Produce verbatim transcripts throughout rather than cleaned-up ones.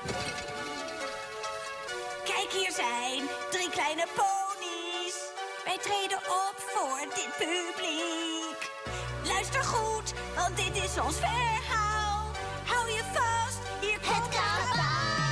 Kijk, hier zijn drie kleine ponies. Wij treden op voor dit publiek. Luister goed, want dit is ons verhaal. Hou je vast, hier komt het kabaal.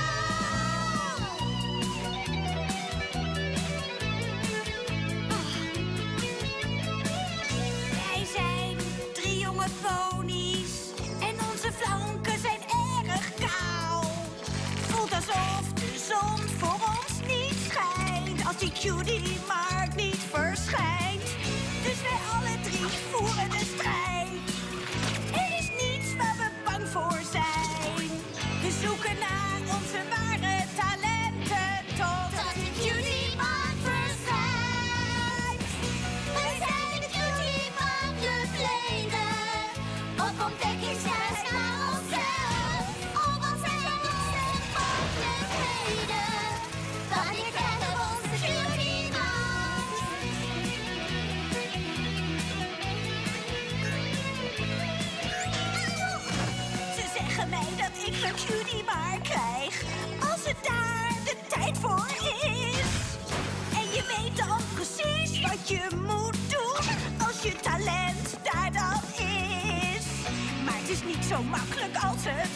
Wij zijn drie jonge ponies. En onze flanken zijn erg kaal. Voelt alsof de zon voor ons niet schijnt. Als die cutie markt niet verschijnt. Dus wij alle drie voeren de strijd. Er is niets waar we bang voor zijn. We zoeken naar onze ware talenten tot de cutie markt verschijnt. We zijn de cutie markt gebleden. Op ontdekkingsreis naar onszelf. Oh, wat zijn onze mogelijkheden. Wanneer krijgen we onze cutie markt? Ze zeggen mij dat ik een cutie markt krijg als het daar de tijd voor is. En je weet dan precies wat je moet doen als je talent daar dan is. Maar het is niet zo makkelijk als het